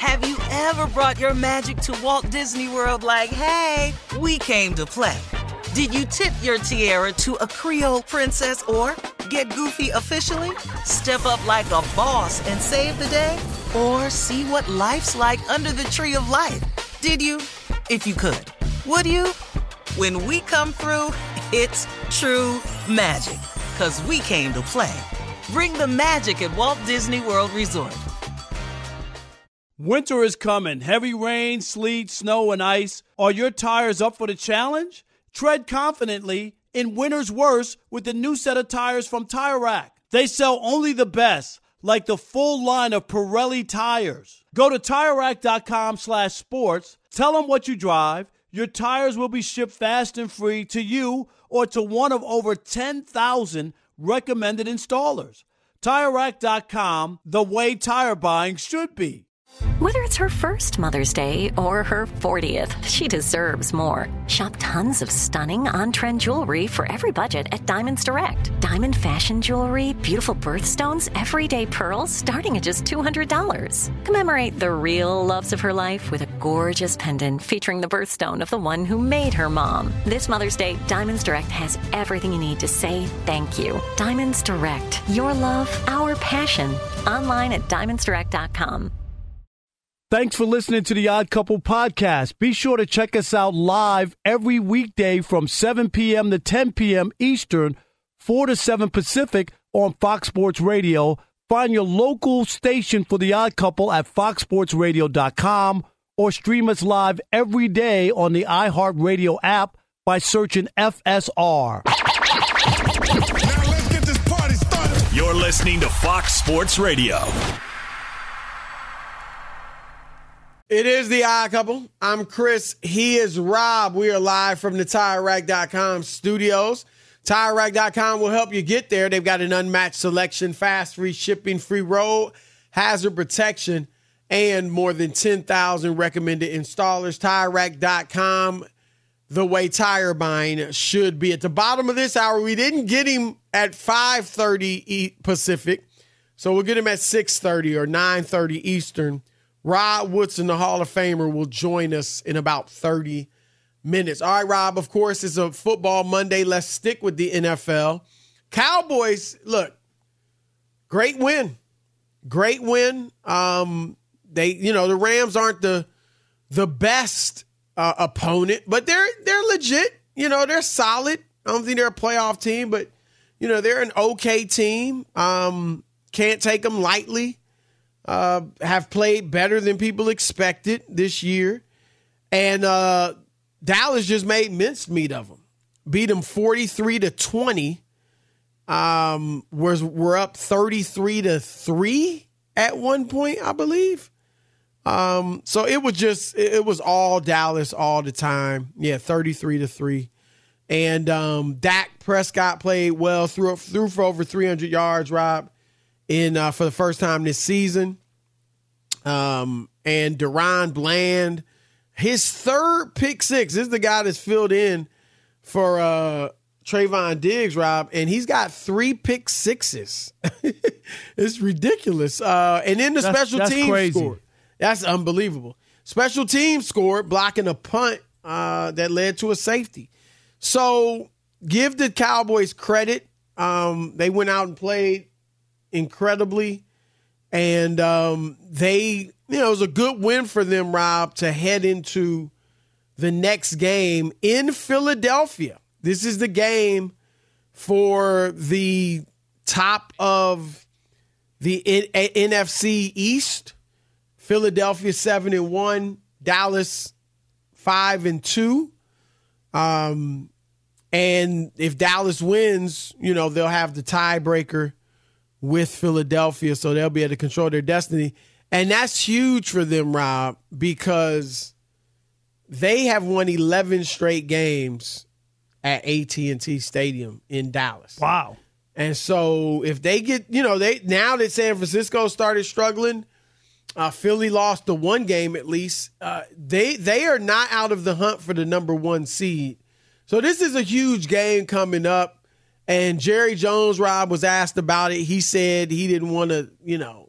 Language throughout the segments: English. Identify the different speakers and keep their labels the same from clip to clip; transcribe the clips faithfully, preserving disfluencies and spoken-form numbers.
Speaker 1: Have you ever brought your magic to Walt Disney World like, hey, we came to play? Did you tip your tiara to a Creole princess or get goofy officially? Step up like a boss and save the day? Or see what life's like under the tree of life? Did you? If you could. Would you? When we come through, it's true magic. 'Cause we came to play. Bring the magic at Walt Disney World Resort.
Speaker 2: Winter is coming. Heavy rain, sleet, snow, and ice. Are your tires up for the challenge? Tread confidently in winter's worst with the new set of tires from Tire Rack. They sell only the best, like the full line of Pirelli tires. Go to Tire Rack dot com slash sports. Tell them what you drive. Your tires will be shipped fast and free to you or to one of over ten thousand recommended installers. Tire Rack dot com, the way tire buying should be.
Speaker 3: Whether it's her first Mother's Day or her fortieth, she deserves more. Shop tons of stunning on-trend jewelry for every budget at Diamonds Direct. Diamond fashion jewelry, beautiful birthstones, everyday pearls starting at just two hundred dollars. Commemorate the real loves of her life with a gorgeous pendant featuring the birthstone of the one who made her mom. This Mother's Day, Diamonds Direct has everything you need to say thank you. Diamonds Direct. Your love, our passion. Online at diamonds direct dot com.
Speaker 2: Thanks for listening to the Odd Couple podcast. Be sure to check us out live every weekday from seven p.m. to ten p.m. Eastern, four to seven Pacific on Fox Sports Radio. Find your local station for the Odd Couple at fox sports radio dot com or stream us live every day on the iHeartRadio app by searching F S R.
Speaker 4: Now let's get this party started.
Speaker 5: You're listening to Fox Sports Radio.
Speaker 6: It is the Odd Couple. I'm Chris. He is Rob. We are live from the Tire Rack dot com studios. Tire Rack dot com will help you get there. They've got an unmatched selection, fast, free shipping, free road, hazard protection, and more than ten thousand recommended installers. Tire Rack dot com, the way tire buying should be. At the bottom of this hour, we didn't get him at five thirty Pacific, so we'll get him at six thirty or nine thirty Eastern. Rod Woodson, the Hall of Famer, will join us in about thirty minutes. All right, Rob, of course, it's a football Monday. Let's stick with the N F L. Cowboys, look, great win. Great win. Um, they, you know, the Rams aren't the the best uh, opponent, but they're they're legit. You know, they're solid. I don't think they're a playoff team, but, you know, they're an okay team. Um, can't take them lightly. Uh, have played better than people expected this year. And uh, Dallas just made mincemeat of them. Beat them forty-three to twenty. Um, we're, we're up thirty-three to three at one point, I believe. Um, so it was just, it was all Dallas all the time. Yeah, thirty-three to three. And um, Dak Prescott played well, threw, threw for over three hundred yards, Rob. In uh, for the first time this season. Um, and Deron Bland, his third pick six. This is the guy that's filled in for uh, Trayvon Diggs, Rob, and he's got three pick sixes. It's ridiculous. Uh, and then the that's, special that's teams crazy. scored. That's unbelievable. Special teams scored, blocking a punt uh, that led to a safety. So give the Cowboys credit. Um, they went out and played incredibly, and um, they, you know, it was a good win for them, Rob, to head into the next game in Philadelphia. This is the game for the top of the N F C East. Philadelphia seven and one, Dallas five and two. Um, and if Dallas wins, you know, they'll have the tiebreaker with Philadelphia, so they'll be able to control their destiny. And that's huge for them, Rob, because they have won eleven straight games at A T and T Stadium in Dallas.
Speaker 2: Wow.
Speaker 6: And so if they get, you know, they now that San Francisco started struggling, uh, Philly lost the one game at least, uh, they they are not out of the hunt for the number one seed. So this is a huge game coming up. And Jerry Jones, Rob, was asked about it. He said he didn't want to, you know,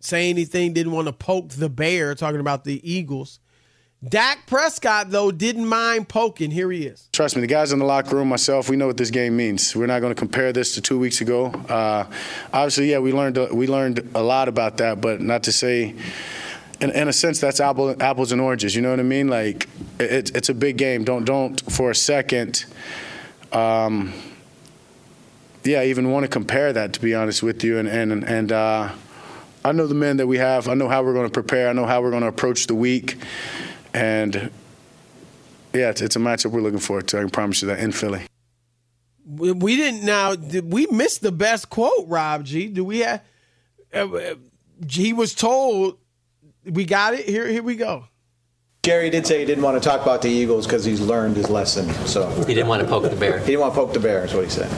Speaker 6: say anything, didn't want to poke the bear, talking about the Eagles. Dak Prescott, though, didn't mind poking. Here he is.
Speaker 7: Trust me, the guys in the locker room, myself, we know what this game means. We're not going to compare this to two weeks ago. Uh, obviously, yeah, we learned we learned a lot about that, but not to say, in, in a sense, that's apple, apples and oranges. You know what I mean? Like, it, it's a big game. Don't don't for a second, um, yeah, even want to compare that. To be honest with you, and and and. Uh, I know the men that we have. I know how we're going to prepare. I know how we're going to approach the week. And, yeah, it's, it's a matchup we're looking forward to. I can promise you that in Philly.
Speaker 6: We, we didn't now. Did we miss the best quote, Rob G? Do we have? Uh, he was told. We got it. Here, here we go.
Speaker 8: Gary did say he didn't want to talk about the Eagles because he's learned his lesson. So
Speaker 9: he didn't want to poke the bear.
Speaker 8: He didn't want to poke the bear. Is what he said.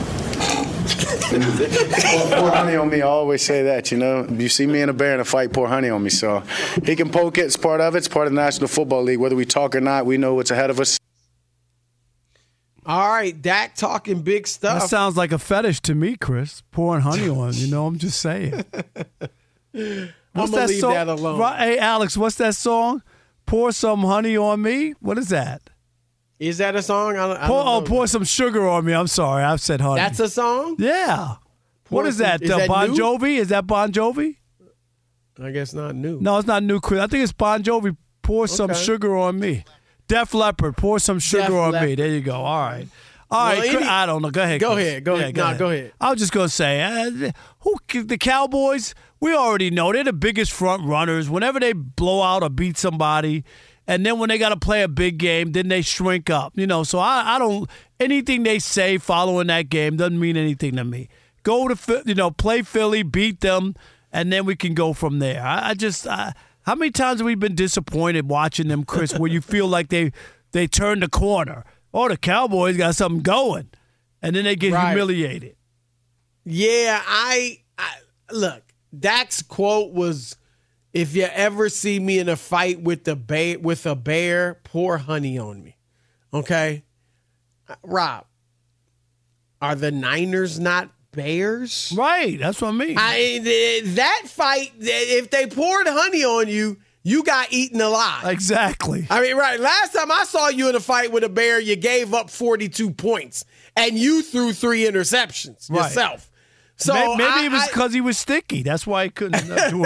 Speaker 7: Pour honey on me. I always say that, you know. You see me and a bear in a fight, pour honey on me. So he can poke it. It's part of it. It's part of the National Football League. Whether we talk or not, we know what's ahead of us.
Speaker 6: All right, Dak talking big stuff.
Speaker 2: That sounds like a fetish to me, Chris. Pouring honey on, you know, I'm just saying.
Speaker 6: I'm
Speaker 2: What's
Speaker 6: going
Speaker 2: that
Speaker 6: to leave
Speaker 2: song?
Speaker 6: that alone.
Speaker 2: Right, hey, Alex, what's that song? Pour some honey on me? What is that?
Speaker 6: Is that a song? I don't, I
Speaker 2: Pour,
Speaker 6: don't know.
Speaker 2: oh, pour some sugar on me. I'm sorry. I've said honey.
Speaker 6: That's a song?
Speaker 2: Yeah.
Speaker 6: Pour
Speaker 2: what is
Speaker 6: some-
Speaker 2: that?
Speaker 6: is
Speaker 2: uh,
Speaker 6: that
Speaker 2: Bon
Speaker 6: new?
Speaker 2: Jovi? Is that Bon Jovi?
Speaker 6: I guess not new.
Speaker 2: No, it's not new, Chris. I think it's Bon Jovi. Pour some
Speaker 6: Okay.
Speaker 2: sugar on me. Def Leppard. Pour some sugar
Speaker 6: Def
Speaker 2: on me.
Speaker 6: Leppard.
Speaker 2: There you go. All right. All
Speaker 6: Well,
Speaker 2: right.
Speaker 6: any-
Speaker 2: Chris, I don't know. Go ahead.
Speaker 6: Go
Speaker 2: Chris.
Speaker 6: ahead. Go
Speaker 2: Yeah,
Speaker 6: ahead. Nah, go ahead.
Speaker 2: I was just gonna say, uh, who the Cowboys? We already know they're the biggest front runners. Whenever they blow out or beat somebody, and then when they got to play a big game, then they shrink up. You know, so I, I don't. Anything they say following that game doesn't mean anything to me. Go to Phil- you know, play Philly, beat them, and then we can go from there. I, I just, I, how many times have we been disappointed watching them, Chris? Where you feel like they they turned the corner. Oh, the Cowboys got something going, and then they get
Speaker 6: Right.
Speaker 2: humiliated.
Speaker 6: Yeah, I, I look. Dak's quote was, "If you ever see me in a fight with the bear, with a bear, pour honey on me." Okay, Rob, are the Niners not bears?
Speaker 2: Right, that's what I mean.
Speaker 6: I th- that fight, if they poured honey on you, you got eaten alive.
Speaker 2: Exactly.
Speaker 6: I mean, right. Last time I saw you in a fight with a bear, you gave up forty-two points and you threw three interceptions
Speaker 2: Right.
Speaker 6: yourself. So
Speaker 2: maybe, maybe
Speaker 6: I,
Speaker 2: it was
Speaker 6: I-
Speaker 2: because he was sticky. That's why he couldn't uh, do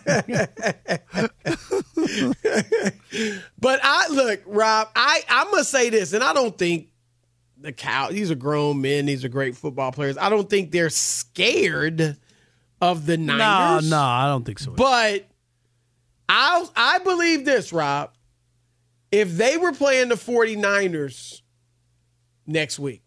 Speaker 2: it.
Speaker 6: But I look, Rob, I, I'm gonna say this, and I don't think the cow these are grown men, these are great football players. I don't think they're scared of the
Speaker 2: No,
Speaker 6: Niners.
Speaker 2: no, I don't think so.
Speaker 6: But I I believe this, Rob. If they were playing the 49ers next week,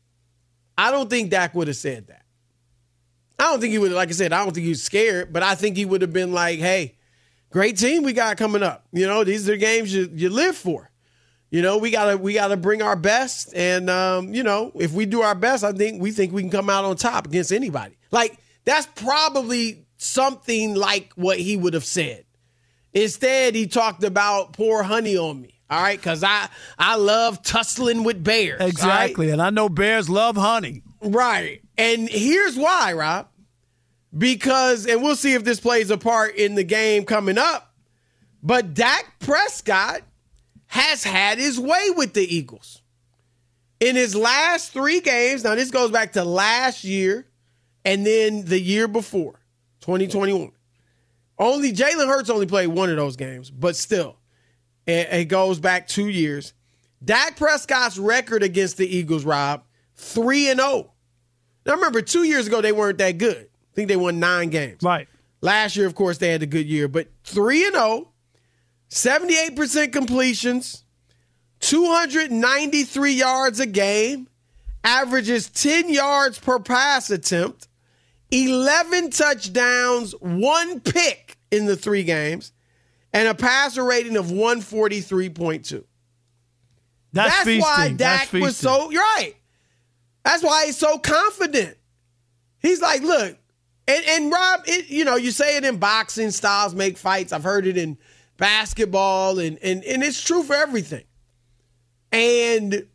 Speaker 6: I don't think Dak would have said that. I don't think he would, like I said, I don't think he was scared, but I think he would have been like, hey, great team we got coming up. You know, these are the games you, you live for. You know, we gotta we gotta bring our best. And um, you know, if we do our best, I think we think we can come out on top against anybody. Like, that's probably something like what he would have said. Instead, he talked about pour honey on me. All right, because I I love tussling with bears. all right?
Speaker 2: Exactly. And I know bears love honey.
Speaker 6: Right. And here's why, Rob. Because, and we'll see if this plays a part in the game coming up, but Dak Prescott has had his way with the Eagles. In his last three games, now this goes back to last year and then the year before, twenty twenty-one. Only Jalen Hurts only played one of those games, but still, it, it goes back two years. Dak Prescott's record against the Eagles, Rob, three and oh. Now remember, two years ago they weren't that good. I think they won nine games.
Speaker 2: Right.
Speaker 6: Last year, of course, they had a good year, but three and oh, seventy-eight percent completions, two hundred ninety-three yards a game, averages ten yards per pass attempt, eleven touchdowns, one pick in the three games, and a passer rating of one forty-three point two.
Speaker 2: That's,
Speaker 6: That's
Speaker 2: feasting.
Speaker 6: why
Speaker 2: That's
Speaker 6: Dak
Speaker 2: feasting.
Speaker 6: was so, you're right. That's why he's so confident. He's like, look, and, and Rob, it, you know, you say it in boxing, styles make fights. I've heard it in basketball, and, and, and it's true for everything. And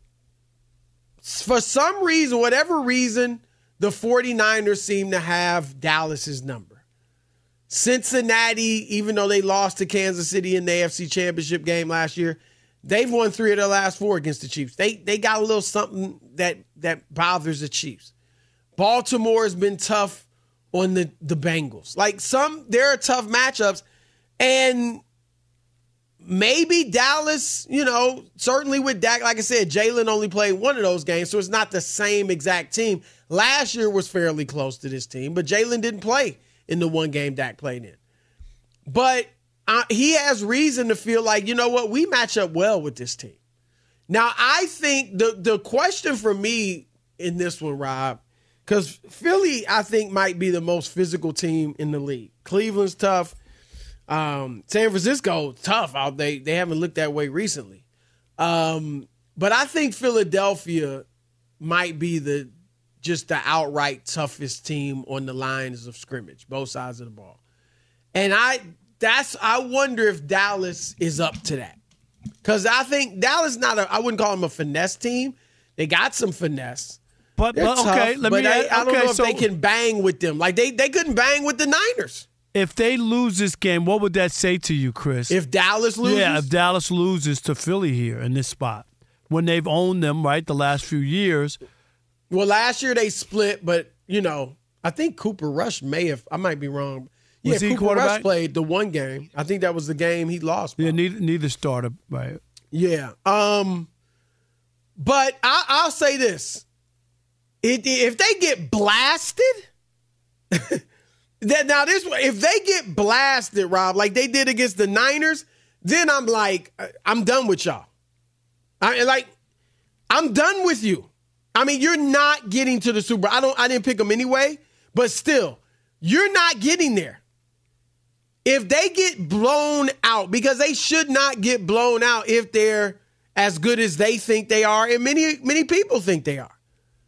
Speaker 6: for some reason, whatever reason, the 49ers seem to have Dallas's number. Cincinnati, even though they lost to Kansas City in the A F C Championship game last year, they've won three of their last four against the Chiefs. They they got a little something that that bothers the Chiefs. Baltimore has been tough on the, the Bengals. Like some, there are tough matchups. And maybe Dallas, you know, certainly with Dak, like I said, Jalen only played one of those games, so it's not the same exact team. Last year was fairly close to this team, but Jalen didn't play in the one game Dak played in. But uh, he has reason to feel like, you know what, we match up well with this team. Now, I think the the question for me in this one, Rob, because Philly, I think, might be the most physical team in the league. Cleveland's tough. Um, San Francisco, tough out. They they haven't looked that way recently. Um, but I think Philadelphia might be the just the outright toughest team on the lines of scrimmage, both sides of the ball. And I that's I wonder if Dallas is up to that. Because I think Dallas not a I wouldn't call them a finesse team. They got some finesse.
Speaker 2: But, but
Speaker 6: tough,
Speaker 2: okay, let
Speaker 6: but
Speaker 2: me.
Speaker 6: I,
Speaker 2: Okay,
Speaker 6: I don't know if
Speaker 2: so
Speaker 6: they can bang with them. Like they they couldn't bang with the Niners.
Speaker 2: If they lose this game, what would that say to you, Chris?
Speaker 6: If Dallas loses,
Speaker 2: yeah, if Dallas loses to Philly here in this spot, when they've owned them, right, the last few years.
Speaker 6: Well, last year they split, but you know, I think Cooper Rush may have. I might be wrong. Yeah,
Speaker 2: Was he
Speaker 6: Cooper
Speaker 2: quarterback?
Speaker 6: Rush played the one game. I think that was the game he lost.
Speaker 2: Yeah, neither, neither started, right?
Speaker 6: Yeah. Um, but I, I'll say this: it, if they get blasted, that now this if they get blasted, Rob, like they did against the Niners, then I'm like, I'm done with y'all. I like, I'm done with you. I mean, you're not getting to the Super Bowl. I don't. I didn't pick them anyway, but still, you're not getting there. If they get blown out, because they should not get blown out if they're as good as they think they are, and many, many people think they are.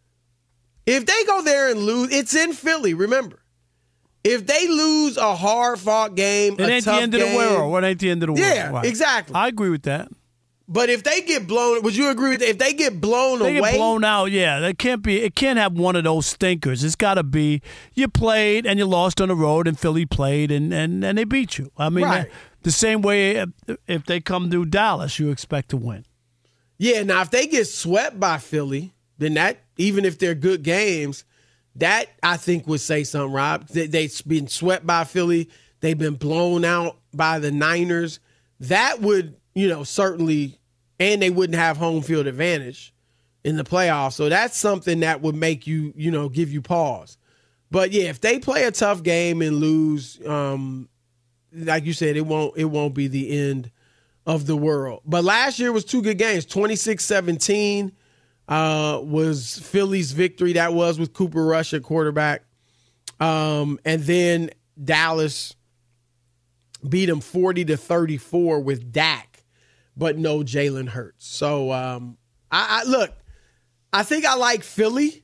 Speaker 6: If they go there and lose, it's in Philly, remember. If they lose a hard-fought game,
Speaker 2: It
Speaker 6: a
Speaker 2: ain't the
Speaker 6: tough
Speaker 2: end of the
Speaker 6: game,
Speaker 2: world. What ain't the end of the world?
Speaker 6: Yeah,
Speaker 2: Right.
Speaker 6: exactly.
Speaker 2: I agree with that.
Speaker 6: But if they get blown, would you agree with that? If they get blown
Speaker 2: They
Speaker 6: away?
Speaker 2: get blown out, yeah. That can't be. It can't have one of those stinkers. It's got to be you played and you lost on the road, and Philly played and, and, and they beat you. I mean,
Speaker 6: Right.
Speaker 2: the same way if, if they come to Dallas, you expect to win.
Speaker 6: Yeah, now if they get swept by Philly, then that, even if they're good games, that I think would say something, Rob. They, they've been swept by Philly. They've been blown out by the Niners. That would, you know, certainly, and they wouldn't have home field advantage in the playoffs. So that's something that would make you, you know, give you pause. But yeah, if they play a tough game and lose, um, like you said, it won't it won't be the end of the world. But last year was two good games. twenty-six seventeen uh, was Philly's victory. That was with Cooper Rush at quarterback. Um, and then Dallas beat them forty to thirty-four with Dak, but no Jalen Hurts. So um, I, I look, I think I like Philly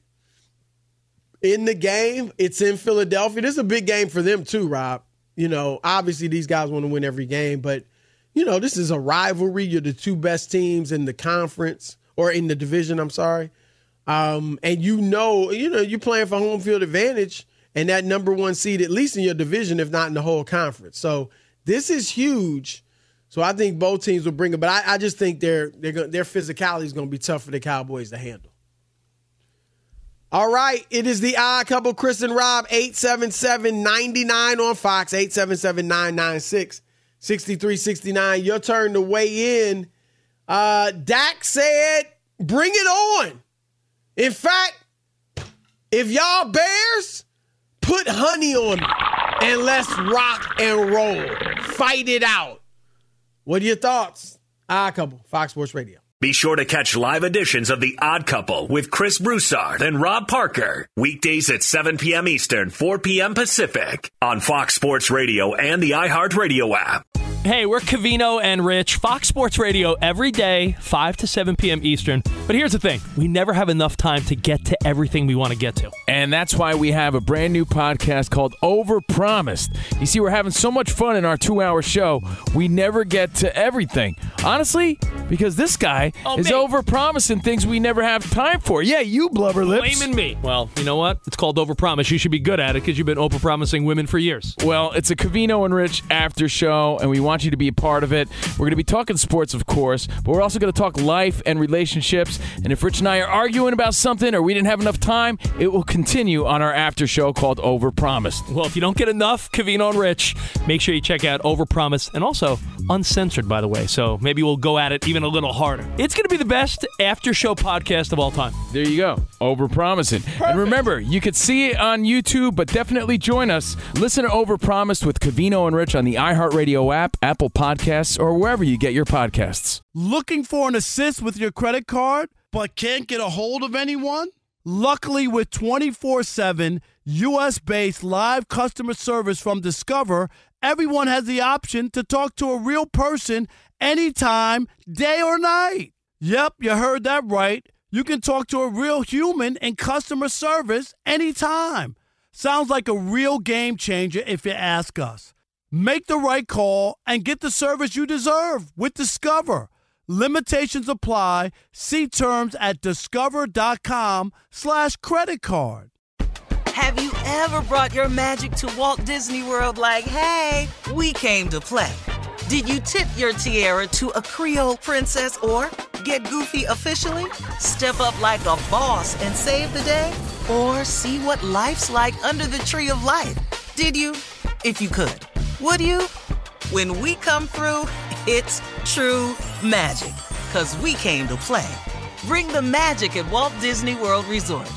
Speaker 6: in the game. It's in Philadelphia. This is a big game for them too, Rob. You know, obviously these guys want to win every game, but you know, this is a rivalry. You're the two best teams in the conference or in the division, I'm sorry. Um, and you know, you know, you're playing for home field advantage and that number one seed, at least in your division, if not in the whole conference. So this is huge. So I think both teams will bring it, but I, I just think their their their physicality is going to be tough for the Cowboys to handle. All right, it is the Odd Couple, Chris and Rob, eight seven seven, nine nine on Fox, eight seven seven, nine nine six, six three six nine. Your turn to weigh in. Uh, Dak said, bring it on. In fact, if y'all Bears, put honey on me and let's rock and roll. Fight it out. What are your thoughts? Odd Couple, Fox Sports Radio.
Speaker 5: Be sure to catch live editions of The Odd Couple with Chris Broussard and Rob Parker. Weekdays at seven p.m. Eastern, four p.m. Pacific on Fox Sports Radio and the iHeartRadio app.
Speaker 9: Hey, we're Covino and Rich, Fox Sports Radio every day, five to seven p.m. Eastern. But here's the thing. We never have enough time to get to everything we want to get to.
Speaker 10: And that's why we have a brand new podcast called Overpromised. You see, we're having so much fun in our two-hour show, we never get to everything. Honestly, because this guy
Speaker 9: Oh,
Speaker 10: is
Speaker 9: me.
Speaker 10: over-promising things we never have time for. Yeah, you blubber lips.
Speaker 9: Blaming me. Well, you know what? It's called overpromise. You should be good at it because you've been overpromising women for years.
Speaker 10: Well, it's a Covino and Rich after show, and we want you to be a part of it. We're going to be talking sports, of course, but we're also going to talk life and relationships. And if Rich and I are arguing about something or we didn't have enough time, it will continue on our after show called Overpromised.
Speaker 9: Well, if you don't get enough Covino and Rich, make sure you check out Overpromise, and also uncensored, by the way. So maybe we'll go at it even a little harder. It's going to be the best after show podcast of all time.
Speaker 10: There you go. Overpromising. And remember, you could see it on YouTube, but definitely join us. Listen to Overpromised with Covino and Rich on the iHeartRadio app, Apple Podcasts, or wherever you get your podcasts.
Speaker 2: Looking for an assist with your credit card, but can't get a hold of anyone? Luckily, with twenty-four seven U S-based live customer service from Discover, everyone has the option to talk to a real person anytime, day or night. Yep, you heard that right. You can talk to a real human in customer service anytime. Sounds like a real game changer if you ask us. Make the right call and get the service you deserve with Discover. Limitations apply. See terms at discover.com slash credit card.
Speaker 1: Have you ever brought your magic to Walt Disney World like, hey, we came to play? Did you tip your tiara to a Creole princess or get goofy officially? Step up like a boss and save the day? Or see what life's like under the tree of life? Did you? If you could. Would you? When we come through, it's true magic. 'Cause we came to play. Bring the magic at Walt Disney World Resort.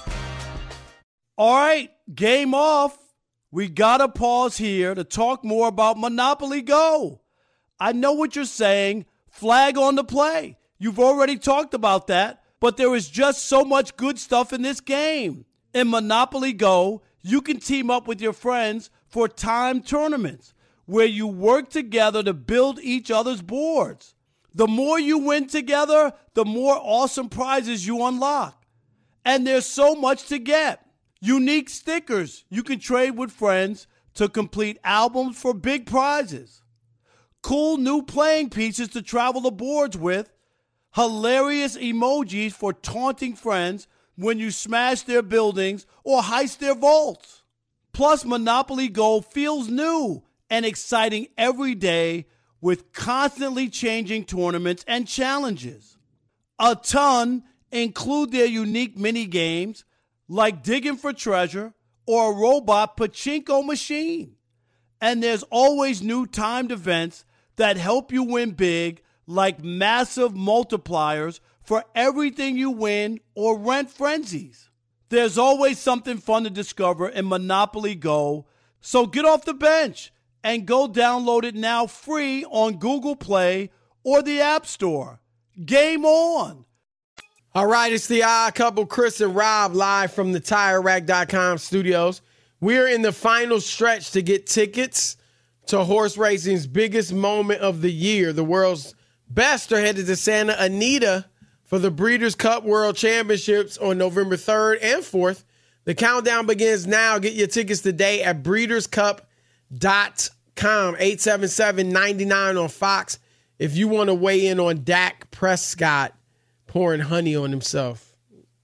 Speaker 2: All right, game off. We gotta pause here to talk more about Monopoly Go. I know what you're saying. Flag on the play. You've already talked about that, but there is just so much good stuff in this game. In Monopoly Go, you can team up with your friends for timed tournaments where you work together to build each other's boards. The more you win together, the more awesome prizes you unlock. And there's so much to get. Unique stickers you can trade with friends to complete albums for big prizes. Cool new playing pieces to travel the boards with. Hilarious emojis for taunting friends when you smash their buildings or heist their vaults. Plus, Monopoly Go feels new and exciting every day with constantly changing tournaments and challenges. A ton include their unique mini games like digging for treasure or a robot pachinko machine. And there's always new timed events that help you win big, like massive multipliers for everything you win or rent frenzies. There's always something fun to discover in Monopoly Go, so get off the bench and go download it now free on Google Play or the App Store. Game on!
Speaker 6: All right, it's the Odd Couple, Chris and Rob, live from the Tire Rack dot com studios. We're in the final stretch to get tickets to horse racing's biggest moment of the year. The world's best are headed to Santa Anita for the Breeders' Cup World Championships on November third and fourth. The countdown begins now. Get your tickets today at breeders cup dot com, eight seven seven, nine nine on Fox. If you want to weigh in on Dak Prescott pouring honey on himself,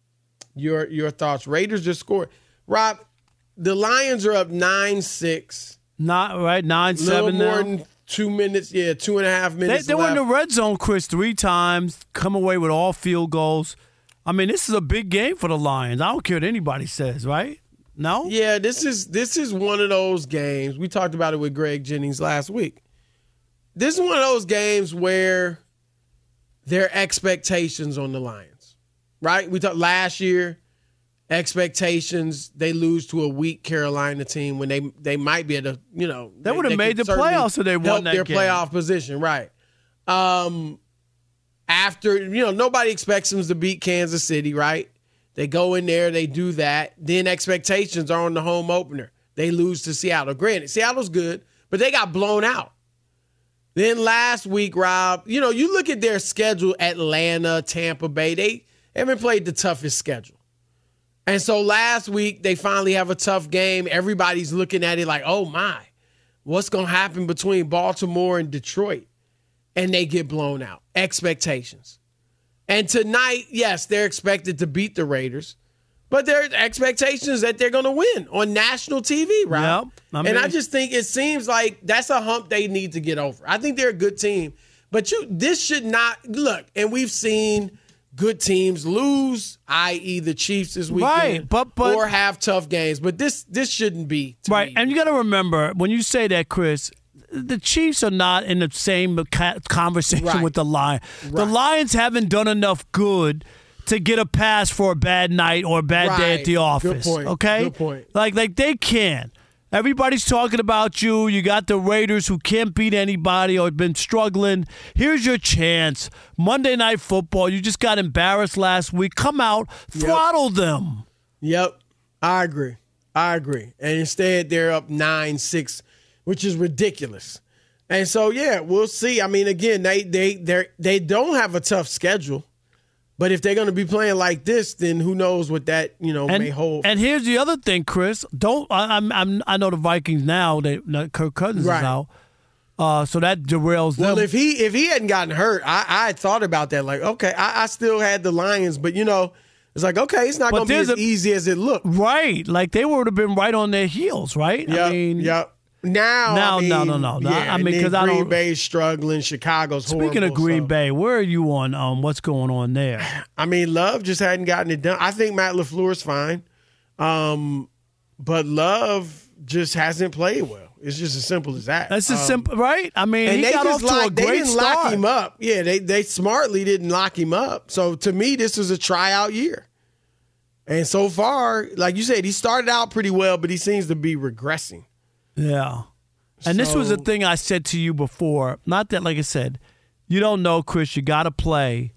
Speaker 6: your your thoughts. Raiders just scored. Rob, the Lions are up nine six.
Speaker 2: Not right, nine seven
Speaker 6: now. More
Speaker 2: now.
Speaker 6: than two minutes, yeah, two and a half minutes
Speaker 2: They, they
Speaker 6: left.
Speaker 2: were in the red zone, Chris, three times, come away with all field goals. I mean, this is a big game for the Lions. I don't care what anybody says, right? No?
Speaker 6: Yeah, this is this is one of those games. We talked about it with Greg Jennings last week. This is one of those games where there are expectations on the Lions, right? We talked last year, expectations, they lose to a weak Carolina team when they they might be at a, you know.
Speaker 2: They would have made
Speaker 6: could
Speaker 2: the playoffs if they won
Speaker 6: help
Speaker 2: that
Speaker 6: their
Speaker 2: game.
Speaker 6: playoff position, right. Um, after, you know, nobody expects them to beat Kansas City, right? They go in there, they do that. Then expectations are on the home opener. They lose to Seattle. Granted, Seattle's good, but they got blown out. Then last week, Rob, you know, you look at their schedule, Atlanta, Tampa Bay, they haven't played the toughest schedule. And so last week, they finally have a tough game. Everybody's looking at it like, oh, my, what's going to happen between Baltimore and Detroit? and they get blown out. Expectations. And tonight, yes, they're expected to beat the Raiders, but there's expectations that they're going to win on national T V, right?
Speaker 2: Yep. I mean,
Speaker 6: and I just think it seems like that's a hump they need to get over. I think they're a good team, but you this should not look. And we've seen good teams lose, that is, the Chiefs this weekend,
Speaker 2: right? But, but
Speaker 6: or have tough games. But this this shouldn't be to
Speaker 2: right.
Speaker 6: me.
Speaker 2: And you got to remember when you say that, Chris, the Chiefs are not in the same conversation
Speaker 6: right.
Speaker 2: with the Lions.
Speaker 6: Right.
Speaker 2: The Lions haven't done enough good to get a pass for a bad night or a bad
Speaker 6: right.
Speaker 2: day at the office.
Speaker 6: Good point.
Speaker 2: Okay?
Speaker 6: Good point.
Speaker 2: Like, like they can. Everybody's talking about you. You got the Raiders who can't beat anybody or have been struggling. Here's your chance. Monday Night Football. You just got embarrassed last week. Come out, throttle
Speaker 6: yep.
Speaker 2: them.
Speaker 6: Yep. I agree. I agree. And instead, they're up nine six, which is ridiculous. And so, yeah, we'll see. I mean, again, they they they they don't have a tough schedule. But if they're going to be playing like this, then who knows what that, you know,
Speaker 2: and,
Speaker 6: may hold.
Speaker 2: And here's the other thing, Chris. Don't I, I'm I'm I know the Vikings now. They Kirk Cousins
Speaker 6: right.
Speaker 2: is out, uh, so that derails them.
Speaker 6: Well, if he if he hadn't gotten hurt, I, I had thought about that. Like, okay, I, I still had the Lions, but you know, it's like okay, it's not going to be as a, easy as it looked.
Speaker 2: Right, like they would have been right on their heels, right?
Speaker 6: Yep,
Speaker 2: I mean,
Speaker 6: yep. Now,
Speaker 2: now,
Speaker 6: I mean,
Speaker 2: no, no, no, no.
Speaker 6: Yeah,
Speaker 2: I mean, because I
Speaker 6: Green
Speaker 2: don't.
Speaker 6: Bay's struggling. Chicago's
Speaker 2: Speaking
Speaker 6: horrible.
Speaker 2: of Green
Speaker 6: so.
Speaker 2: Bay, where are you on? Um, what's going on there?
Speaker 6: I mean, Love just hadn't gotten it done. I think Matt LaFleur's fine, um, but Love just hasn't played well. It's just as simple as that.
Speaker 2: That's as
Speaker 6: um,
Speaker 2: simple, right? I mean,
Speaker 6: and
Speaker 2: he
Speaker 6: they
Speaker 2: got
Speaker 6: just
Speaker 2: off to
Speaker 6: lock,
Speaker 2: a
Speaker 6: they
Speaker 2: great
Speaker 6: didn't
Speaker 2: start.
Speaker 6: lock him up. Yeah, they they smartly didn't lock him up. So to me, this was a tryout year. And so far, like you said, he started out pretty well, but he seems to be regressing.
Speaker 2: Yeah. And so, this was the thing I said to you before. Not that, like I said, you don't know, Chris, you got to play.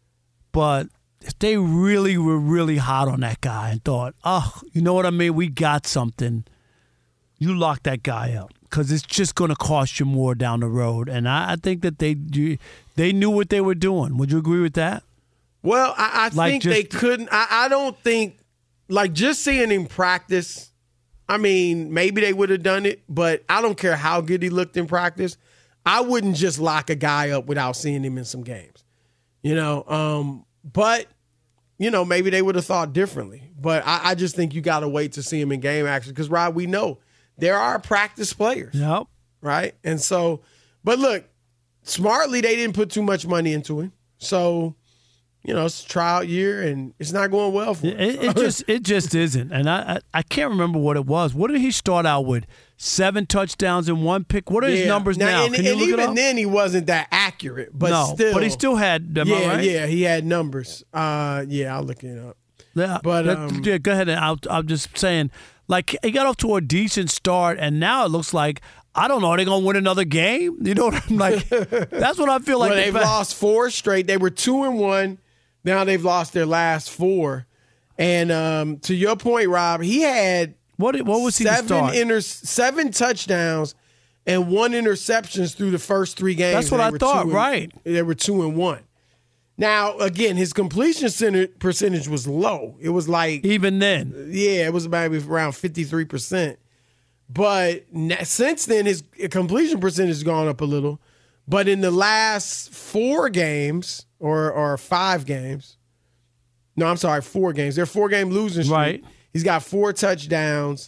Speaker 2: But if they really were really hot on that guy and thought, oh, you know what I mean? We got something. You lock that guy up because it's just going to cost you more down the road. And I, I think that they they knew what they were doing. Would you agree with that?
Speaker 6: Well, I, I like think just, they couldn't. I, I don't think, like, just seeing him practice, I mean, maybe they would have done it, but I don't care how good he looked in practice. I wouldn't just lock a guy up without seeing him in some games, you know. Um, but, you know, maybe they would have thought differently. But I, I just think you got to wait to see him in game action because, Rob, we know there are practice players.
Speaker 2: Yep.
Speaker 6: Right? And so, but look, smartly, they didn't put too much money into him. So, you know, it's a tryout year, and it's not going well for him.
Speaker 2: It, it just it just isn't. And I, I I can't remember what it was. What did he start out with? Seven touchdowns and one pick? What are his
Speaker 6: yeah.
Speaker 2: numbers now? now?
Speaker 6: And,
Speaker 2: Can you
Speaker 6: and
Speaker 2: look
Speaker 6: even
Speaker 2: it up?
Speaker 6: then, he wasn't that accurate. But
Speaker 2: no,
Speaker 6: still.
Speaker 2: but he still had, am
Speaker 6: yeah,
Speaker 2: I right?
Speaker 6: Yeah, he had numbers. Uh, yeah, I'll look it up.
Speaker 2: Yeah,
Speaker 6: but
Speaker 2: that,
Speaker 6: um,
Speaker 2: yeah, go ahead. And I'll, I'm just saying, like, he got off to a decent start, and now it looks like, I don't know, are they going to win another game? You know what I'm like? That's what I feel like.
Speaker 6: Well,
Speaker 2: the
Speaker 6: they've
Speaker 2: fact.
Speaker 6: lost four straight. They were two and one. Now they've lost their last four. And um, to your point, Rob, he had
Speaker 2: what what was he
Speaker 6: seven,
Speaker 2: to start?
Speaker 6: Inter- seven touchdowns and one interceptions through the first three games.
Speaker 2: That's what I thought,
Speaker 6: and,
Speaker 2: right.
Speaker 6: They were two and one. Now, again, his completion center percentage was low. It was like
Speaker 2: even then.
Speaker 6: Yeah, it was maybe around fifty-three percent. But since then, his completion percentage has gone up a little. But in the last four games, or or five games, no, I'm sorry, four games. They're four-game losing streak.
Speaker 2: Right.
Speaker 6: He's got four touchdowns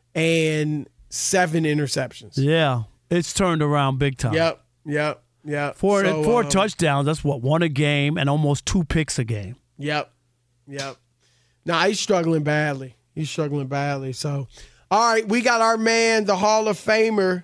Speaker 6: and seven interceptions.
Speaker 2: Yeah, it's turned around big time.
Speaker 6: Yep, yep, yep.
Speaker 2: Four,
Speaker 6: so,
Speaker 2: four
Speaker 6: um,
Speaker 2: touchdowns, that's what, one a game and almost two picks a game.
Speaker 6: Yep, yep. Now, he's struggling badly. He's struggling badly. So, all right, we got our man, the Hall of Famer,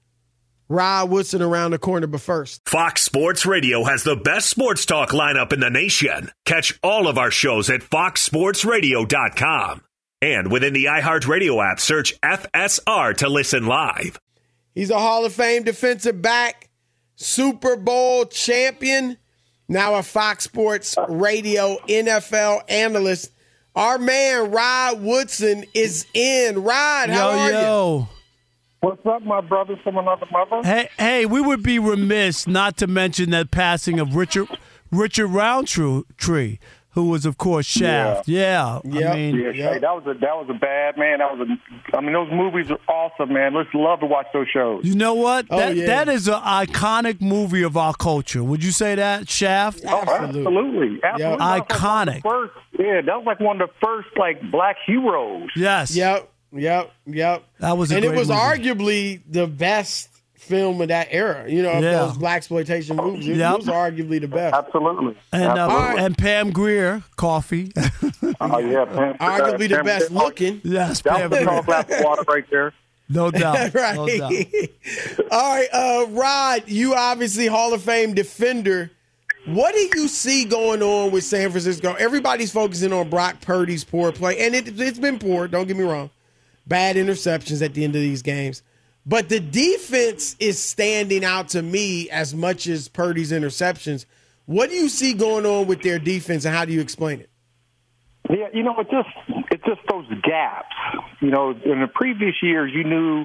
Speaker 6: Rod Woodson, around the corner, but first.
Speaker 5: Fox Sports Radio has the best sports talk lineup in the nation. Catch all of our shows at fox sports radio dot com. And within the iHeartRadio app, search F S R to listen live.
Speaker 6: He's a Hall of Fame defensive back, Super Bowl champion, now a Fox Sports Radio N F L analyst. Our man, Rod Woodson, is in. Rod, how
Speaker 2: yo,
Speaker 6: are
Speaker 2: yo.
Speaker 6: you?
Speaker 11: What's up, my brother from another mother?
Speaker 2: Hey, hey, we would be remiss not to mention that passing of Richard Richard Roundtree. who was, of course, Shaft. Yeah.
Speaker 6: Yeah.
Speaker 2: I mean,
Speaker 11: Yeah,
Speaker 6: Yep.
Speaker 11: that was a that was a bad man. That was a. I mean, those movies are awesome, man. Let's love to watch those shows.
Speaker 2: you know what?
Speaker 6: Oh,
Speaker 2: that
Speaker 6: yeah.
Speaker 2: That is an iconic movie of our culture. Would you say that, Shaft?
Speaker 11: Oh, absolutely, absolutely.
Speaker 2: Yep.
Speaker 11: That was like one of
Speaker 2: Iconic.
Speaker 11: the first, yeah, that was like one of the first like black heroes.
Speaker 2: Yes.
Speaker 6: Yep. Yep. Yep.
Speaker 2: That was a
Speaker 6: and
Speaker 2: great
Speaker 6: it was
Speaker 2: movie.
Speaker 6: arguably the best film of that era. You know, of
Speaker 2: Yeah.
Speaker 6: those black exploitation movies. It,
Speaker 2: Yep.
Speaker 6: it was arguably the best.
Speaker 11: Absolutely.
Speaker 2: And, uh,
Speaker 11: absolutely.
Speaker 2: and Pam Grier, Coffee.
Speaker 11: Oh yeah, Pam,
Speaker 6: Arguably
Speaker 11: uh,
Speaker 6: the
Speaker 11: Pam-
Speaker 6: best looking.
Speaker 2: yes,
Speaker 11: That
Speaker 2: Pam
Speaker 11: was a
Speaker 2: Grier.
Speaker 11: tall glass of water right there.
Speaker 2: No doubt.
Speaker 6: right.
Speaker 2: No doubt.
Speaker 6: All right, uh, Rod, you obviously Hall of Fame defender. What do you see going on with San Francisco? Everybody's focusing on Brock Purdy's poor play, and it, it's been poor, don't get me wrong. Bad interceptions at the end of these games. But the defense is standing out to me as much as Purdy's interceptions. What do you see going on with their defense, and how do you explain it?
Speaker 11: Yeah, you know, it's just it's just those gaps. You know, in the previous years, you knew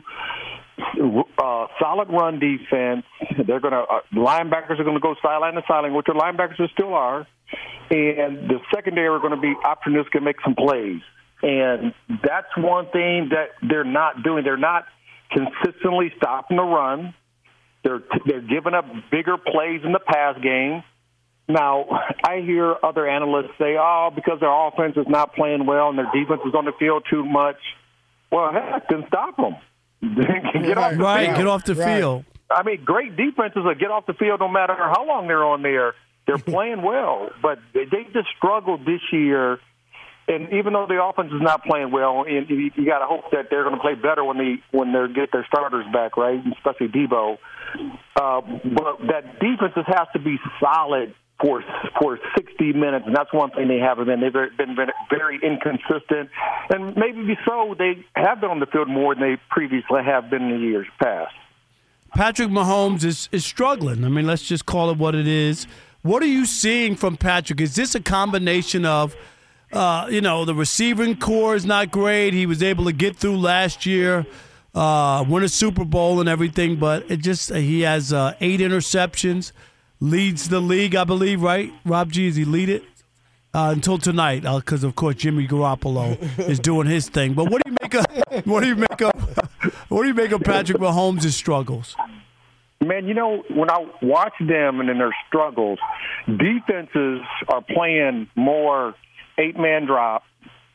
Speaker 11: uh, solid run defense. They're going to uh, linebackers are going to go sideline to sideline, which their linebackers still are, and the secondary are going to be opportunistic and make some plays. And that's one thing that they're not doing. They're not consistently stopping the run. They're they're giving up bigger plays in the pass game. Now, I hear other analysts say, oh, because their offense is not playing well and their defense is on the field too much. Well, heck, then stop them. get off the
Speaker 2: Right,
Speaker 11: field.
Speaker 2: get off the
Speaker 6: Right.
Speaker 2: field.
Speaker 11: I mean, great defenses will get off the field no matter how long they're on there. They're playing well, but they, they just struggled this year. And even though the offense is not playing well, and you, you got to hope that they're going to play better when they when they get their starters back, right? Especially Debo. Uh, but that defense just has to be solid for for sixty minutes, and that's one thing they haven't been. They've been very, very inconsistent, and maybe so they have been on the field more than they previously have been in the years past.
Speaker 2: Patrick Mahomes is, is struggling. I mean, let's just call it what it is. What are you seeing from Patrick? Is this a combination of, uh, you know, the receiving core is not great. He was able to get through last year, uh, win a Super Bowl and everything, but it just he has uh, eight interceptions, leads the league, I believe, right? Rob G, is he lead it? Uh, until tonight, because uh, of course Jimmy Garoppolo is doing his thing. But what do you make of what do you make of what do you make of Patrick Mahomes' struggles?
Speaker 11: Man, you know, when I watch them and in their struggles, defenses are playing more eight-man drop,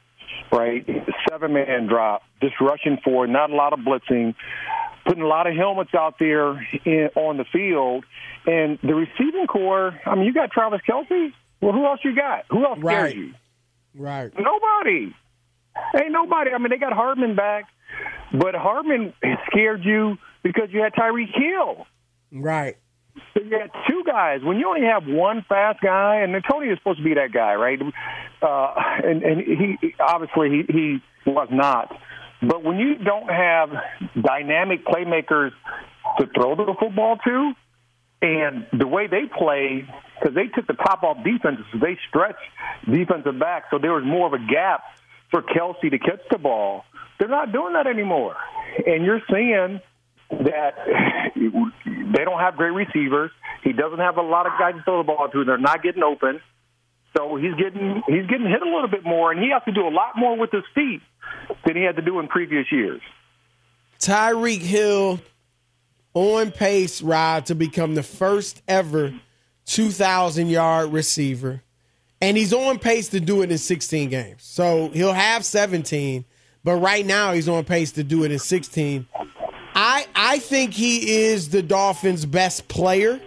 Speaker 11: right, seven-man drop, just rushing forward, not a lot of blitzing, putting a lot of helmets out there in, on the field. And the receiving core, I mean, you got Travis Kelce. Well, who else you got? Who else
Speaker 6: Right.
Speaker 11: scares you?
Speaker 6: Right.
Speaker 11: Nobody. Ain't nobody. I mean, they got Hardman back, but Hardman scared you because you had Tyreek Hill.
Speaker 6: Right.
Speaker 11: So you had two guys. When you only have one fast guy, and Tony is supposed to be that guy, right? Uh, and, and he obviously he, he was not. But when you don't have dynamic playmakers to throw the football to, and the way they play, because they took the top off defenses, they stretched defensive back, so there was more of a gap for Kelce to catch the ball. They're not doing that anymore. And you're seeing that they don't have great receivers. He doesn't have a lot of guys to throw the ball to. They're not getting open. So he's getting he's getting hit a little bit more, and he has to do a lot more with his feet than he had to do in previous years.
Speaker 6: Tyreek Hill on pace, Rod, to become the first ever two thousand yard receiver. And he's on pace to do it in sixteen games. So he'll have seventeen, but right now he's on pace to do it in sixteen. I I think he is the Dolphins' best player.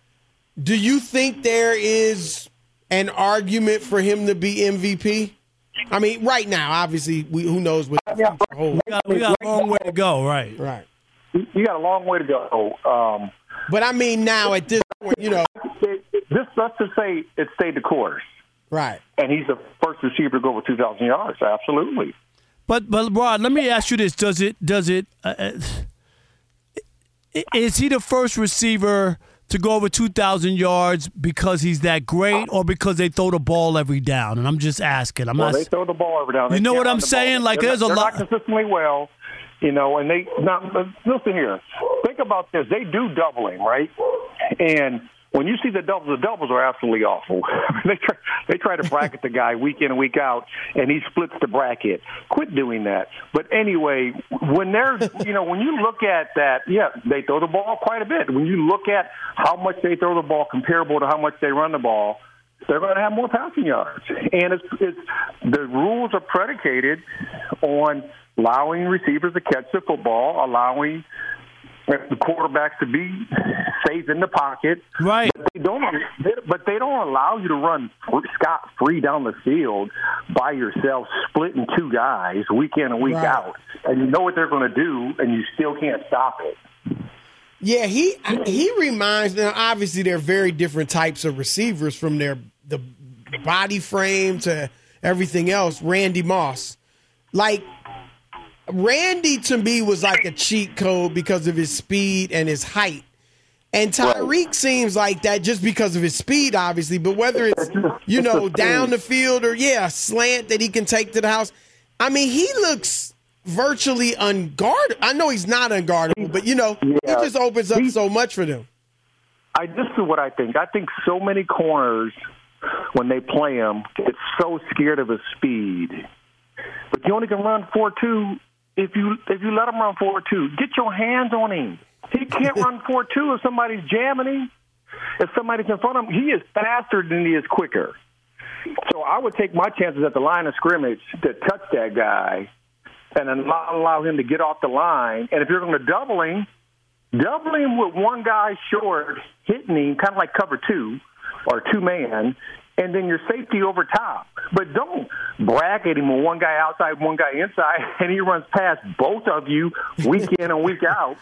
Speaker 6: Do you think there is an argument for him to be M V P? I mean, right now, obviously, we, who knows what the future holds.
Speaker 2: We got, we got a long way to go, right?
Speaker 6: Right.
Speaker 11: You got a long way to go. Um,
Speaker 6: but I mean, now at this point, you know,
Speaker 11: it, it, this, let's just say it stayed the course,
Speaker 6: right?
Speaker 11: And he's the first receiver to go over two thousand yards. Absolutely.
Speaker 2: But but Rod, let me ask you this: Does it does it uh, is he the first receiver to go over two thousand yards because he's that great, or because they throw the ball every down? And I'm just asking. I'm
Speaker 11: well,
Speaker 2: not.
Speaker 11: They throw the ball every down.
Speaker 2: You
Speaker 11: They
Speaker 2: know
Speaker 11: can't
Speaker 2: what
Speaker 11: run
Speaker 2: I'm
Speaker 11: the
Speaker 2: saying?
Speaker 11: ball.
Speaker 2: Like
Speaker 11: they're
Speaker 2: there's
Speaker 11: not,
Speaker 2: a
Speaker 11: they're
Speaker 2: lot.
Speaker 11: not consistently well, you know. And they now listen here. Think about this. They do doubling, right? And when you see the doubles, the doubles are absolutely awful. they try they try to bracket the guy week in and week out, and he splits the bracket. Quit doing that. But anyway, when there's you know when you look at that, yeah, they throw the ball quite a bit. When you look at how much they throw the ball comparable to how much they run the ball, they're going to have more passing yards. And it's, it's the rules are predicated on allowing receivers to catch the football, allowing the quarterbacks to be safe in the pocket.
Speaker 2: Right.
Speaker 11: But they don't, but they don't allow you to run scot-free down the field by yourself, splitting two guys week in and week right. out. And you know what they're going to do, and you still can't stop it.
Speaker 6: Yeah, he he reminds now. Obviously, they're very different types of receivers from their the body frame to everything else. Randy Moss, like Randy to me was like a cheat code because of his speed and his height, and Tyreek right. seems like that just because of his speed, obviously. But whether it's you know down the field or yeah, a slant that he can take to the house, I mean, he looks virtually unguardable. I know he's not unguardable, but, you know, yeah. he just opens up he, so much for them.
Speaker 11: I This is what I think. I think so many corners, when they play him, get so scared of his speed. But you only can run four two if you if you let him run four two. Get your hands on him. He can't run four two if somebody's jamming him. If somebody's in front of him, he is faster than he is quicker. So I would take my chances at the line of scrimmage to touch that guy and then not allow him to get off the line. And if you're going to double him, double him with one guy short, hitting him, kind of like cover two or two-man, and then your safety over top. But don't bracket him with one guy outside, one guy inside, and he runs past both of you week in and week out.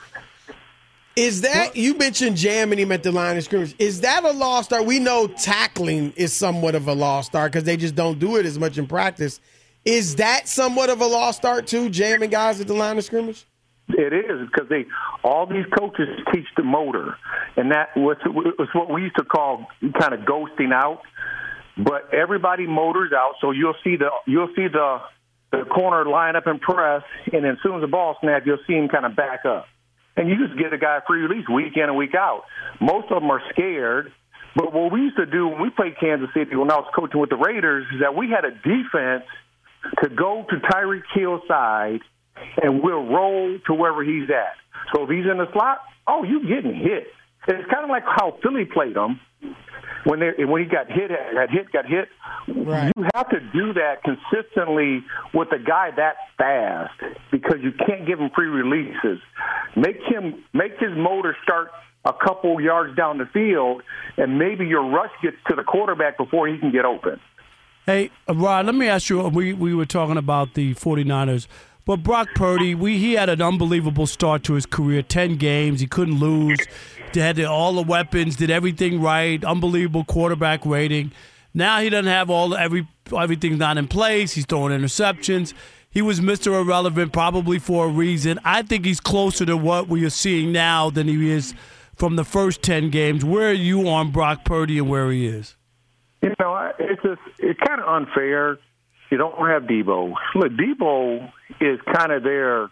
Speaker 6: Is that, you mentioned jamming him at the line of scrimmage, is that a lost art? We know tackling is somewhat of a lost art because they just don't do it as much in practice. Is that somewhat of a lost art, too, jamming guys at the line of scrimmage?
Speaker 11: It is, because they all these coaches teach the motor, and that was, was what we used to call kind of ghosting out. But everybody motors out, so you'll see the you'll see the the corner line up and press, and then as soon as the ball snaps, you'll see him kind of back up. And you just get a guy free release week in and week out. Most of them are scared. But what we used to do when we played Kansas City, when I was coaching with the Raiders, is that we had a defense to go to Tyreek Hill's side, and we'll roll to wherever he's at. So if he's in the slot, oh, you getting hit. It's kind of like how Philly played him when they when he got hit, got hit, got hit. Right. You have to do that consistently with a guy that fast because you can't give him free releases. Make him make his motor start a couple yards down the field, and maybe your rush gets to the quarterback before he can get open.
Speaker 2: Hey, Rod, let me ask you, we, we were talking about the 49ers, but Brock Purdy, we he had an unbelievable start to his career, ten games, he couldn't lose, he had all the weapons, did everything right, unbelievable quarterback rating. Now he doesn't have all every everything's not in place, he's throwing interceptions. He was Mister Irrelevant probably for a reason. I think he's closer to what we are seeing now than he is from the first ten games. Where are you on Brock Purdy and where he is?
Speaker 11: You know, it's just, it's kind of unfair. You don't have Debo. Look, Debo is kind of their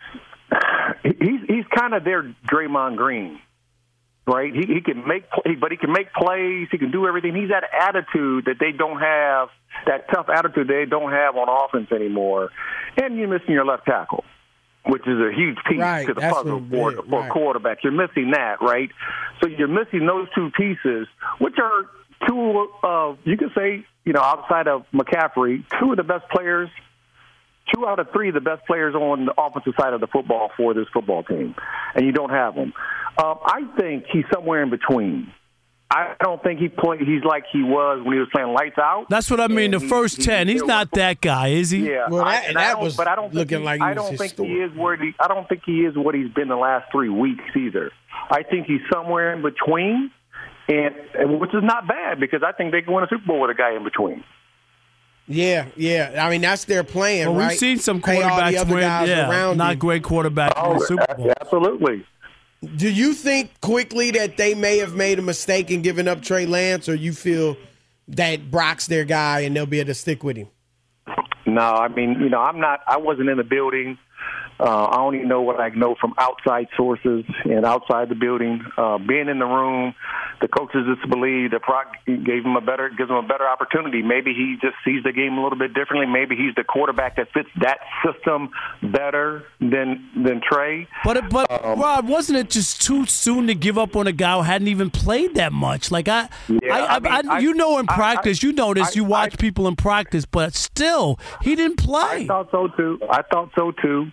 Speaker 11: he's he's kind of their Draymond Green, right? He he can make, but he can make plays. He can do everything. He's that attitude that they don't have, that tough attitude they don't have on offense anymore. And you're missing your left tackle, which is a huge piece
Speaker 6: right,
Speaker 11: to the puzzle for, for right. quarterback. You're missing that, right? So you're missing those two pieces, which are two of, you can say, you know, outside of McCaffrey, two of the best players, two out of three of the best players on the offensive side of the football for this football team, and you don't have them. Um, I think he's somewhere in between. I don't think he play, he's like he was when he was playing lights out.
Speaker 2: That's what I mean. The
Speaker 11: he,
Speaker 2: first
Speaker 11: he,
Speaker 2: ten, he's not that guy, is he?
Speaker 11: Yeah,
Speaker 6: well,
Speaker 11: I,
Speaker 6: that,
Speaker 11: and
Speaker 6: that
Speaker 11: I
Speaker 6: was
Speaker 11: but I don't
Speaker 6: looking
Speaker 11: he,
Speaker 6: like he
Speaker 11: I don't
Speaker 6: was
Speaker 11: think
Speaker 6: historic.
Speaker 11: he is where he. I don't think he is what he's been the last three weeks either. I think he's somewhere in between. And, and which is not bad because I think they can win a Super Bowl with a guy in between.
Speaker 6: Yeah, yeah. I mean, that's their plan,
Speaker 2: well,
Speaker 6: right?
Speaker 2: We've seen some
Speaker 6: Pay all the
Speaker 2: quarterbacks
Speaker 6: other
Speaker 2: win,
Speaker 6: guys
Speaker 2: yeah,
Speaker 6: around
Speaker 2: not
Speaker 6: him.
Speaker 2: great quarterbacks
Speaker 11: Oh,
Speaker 2: in the Super Bowl.
Speaker 11: Absolutely.
Speaker 6: Do you think quickly that they may have made a mistake in giving up Trey Lance, or you feel that Brock's their guy and they'll be able to stick with him?
Speaker 11: No, I mean, you know, I'm not. I wasn't in the building. Uh, I only know what I know from outside sources and outside the building. Uh, being in the room, the coaches just believe that Brock gave him a better, gives him a better opportunity. Maybe he just sees the game a little bit differently. Maybe he's the quarterback that fits that system better than than Trey.
Speaker 2: But but
Speaker 11: um,
Speaker 2: Rob, wasn't it just too soon to give up on a guy who hadn't even played that much? Like I,
Speaker 11: Yeah,
Speaker 2: I, I,
Speaker 11: I mean,
Speaker 2: I, you know, in
Speaker 11: I-
Speaker 2: practice,
Speaker 11: I-
Speaker 2: you know this.
Speaker 11: I-
Speaker 2: You watch
Speaker 11: I-
Speaker 2: people in practice, but still, he didn't play.
Speaker 11: I thought so too. I thought so too.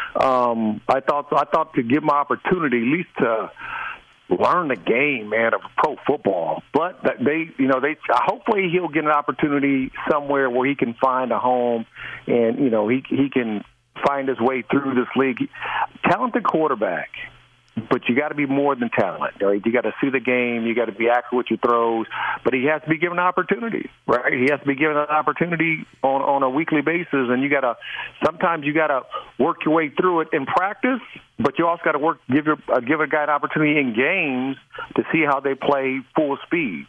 Speaker 11: Um, I thought I thought to give him opportunity, at least to learn the game, man, of pro football. But that they, you know, they hopefully he'll get an opportunity somewhere where he can find a home, and you know, he he can find his way through this league. Talented quarterback. But you got to be more than talent, right? You got to see the game. You got to be accurate with your throws. But he has to be given an opportunity, right? He has to be given an opportunity on, on a weekly basis. And you got to sometimes you got to work your way through it in practice. But you also got to work give your uh, give a guy an opportunity in games to see how they play full speed.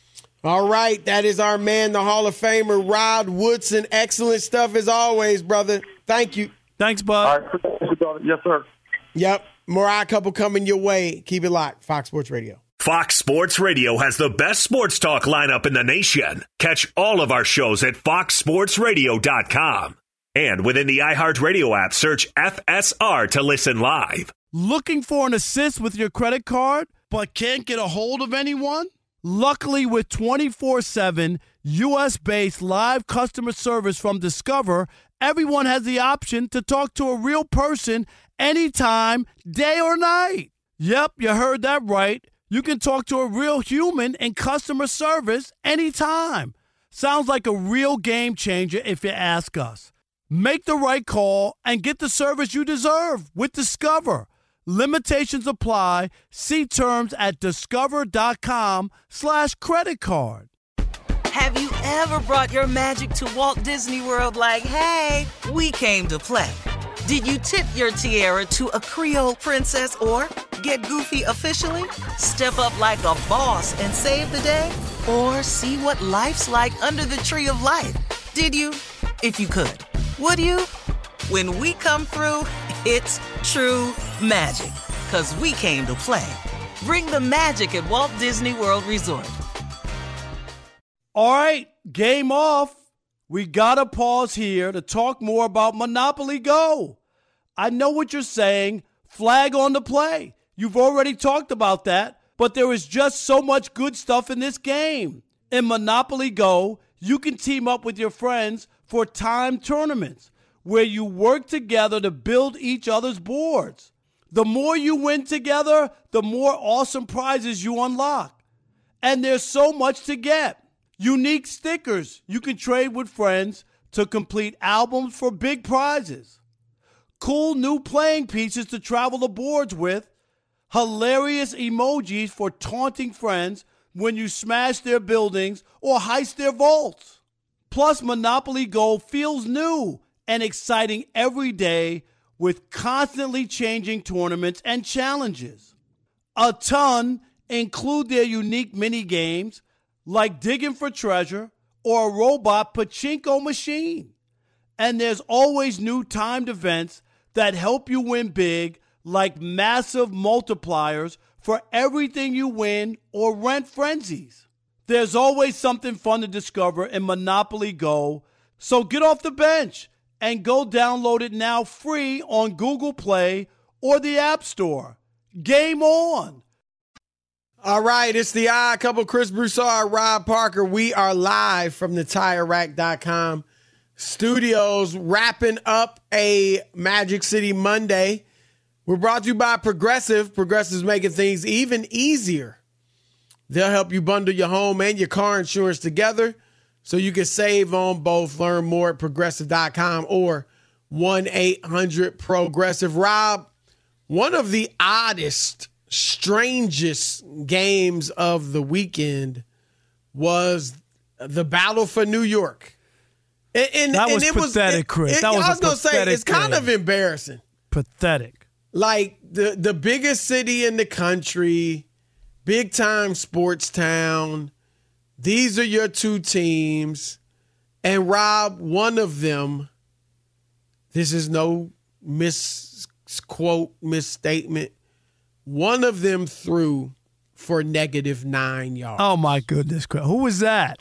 Speaker 6: All right, that is our man, the Hall of Famer, Rod Woodson. Excellent stuff as always, brother. Thank you.
Speaker 2: Thanks, bud.
Speaker 11: All right, yes, sir.
Speaker 6: Yep. More Odd Couple coming your way. Keep it locked. Fox Sports Radio.
Speaker 5: Fox Sports Radio has the best sports talk lineup in the nation. Catch all of our shows at fox sports radio dot com. And within the iHeartRadio app, search F S R to listen live.
Speaker 2: Looking for an assist with your credit card, but can't get a hold of anyone? Luckily, with twenty-four seven U S-based live customer service from Discover, everyone has the option to talk to a real person anytime, day or night. Yep, you heard that right. You can talk to a real human in customer service anytime. Sounds like a real game changer if you ask us. Make the right call and get the service you deserve with Discover. Limitations apply. See terms at discover.com slash credit card.
Speaker 1: Have you ever brought your magic to Walt Disney World like, hey, we came to play? Did you tip your tiara to a Creole princess or get goofy officially? Step up like a boss and save the day? Or see what life's like under the tree of life? Did you? If you could. Would you? When we come through, it's true magic. 'Cause we came to play. Bring the magic at Walt Disney World Resort.
Speaker 2: All right, game off. We got to pause here to talk more about Monopoly Go. I know what you're saying. Flag on the play. You've already talked about that, but there is just so much good stuff in this game. In Monopoly Go, you can team up with your friends for timed tournaments where you work together to build each other's boards. The more you win together, the more awesome prizes you unlock. And there's so much to get. Unique stickers you can trade with friends to complete albums for big prizes. Cool new playing pieces to travel the boards with. Hilarious emojis for taunting friends when you smash their buildings or heist their vaults. Plus, Monopoly Go feels new and exciting every day with constantly changing tournaments and challenges. A ton include their unique mini games like digging for treasure or a robot pachinko machine. And there's always new timed events that help you win big, like massive multipliers for everything you win or rent frenzies. There's always something fun to discover in Monopoly Go, so get off the bench and go download it now free on Google Play or the App Store. Game on!
Speaker 6: All right, it's the Odd Couple, Chris Broussard, Rob Parker. We are live from the tire rack dot com studios, wrapping up a Magic City Monday. We're brought to you by Progressive. Progressive's making things even easier. They'll help you bundle your home and your car insurance together so you can save on both. Learn more at progressive dot com or one eight hundred progressive. Rob, one of the oddest, strangest games of the weekend was the Battle for New York. And, and,
Speaker 2: that was
Speaker 6: and it
Speaker 2: pathetic,
Speaker 6: was, it,
Speaker 2: Chris.
Speaker 6: It,
Speaker 2: that was
Speaker 6: I was going to say, it's kind
Speaker 2: game.
Speaker 6: of embarrassing.
Speaker 2: Pathetic.
Speaker 6: Like, the, the biggest city in the country, big-time sports town, these are your two teams. And, Rob, one of them, this is no misquote, misstatement, one of them threw for negative nine yards.
Speaker 2: Oh, my goodness, Chris. Who was that?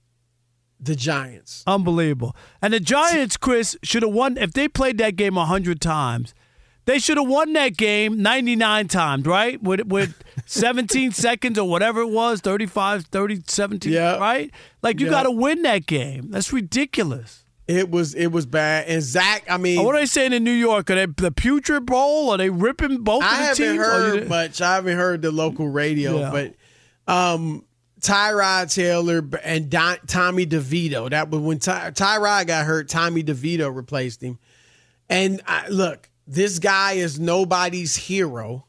Speaker 6: The Giants.
Speaker 2: Unbelievable. And the Giants, Chris, should have won. If they played that game one hundred times, they should have won that game ninety-nine times, right? With with seventeen seconds or whatever it was, thirty-five, thirty, seventeen,
Speaker 6: yeah.
Speaker 2: right? Like, you
Speaker 6: yeah.
Speaker 2: got to win that game. That's ridiculous.
Speaker 6: It was it was bad. And Zach, I mean.
Speaker 2: What are they saying in New York? Are they the Putrid Bowl? Are they ripping both
Speaker 6: I
Speaker 2: of the teams?
Speaker 6: I haven't heard much. I haven't heard the local radio.
Speaker 2: Yeah.
Speaker 6: But um, Tyrod Taylor and Don, Tommy DeVito. That was when Ty, Tyrod got hurt, Tommy DeVito replaced him. And I, look, this guy is nobody's hero.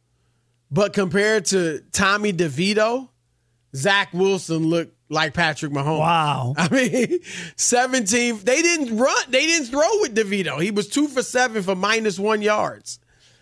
Speaker 6: But compared to Tommy DeVito, Zach Wilson looked like Patrick Mahomes.
Speaker 2: Wow.
Speaker 6: I mean, seventeen. They didn't run. They didn't throw with DeVito. He was two for seven for minus one yards.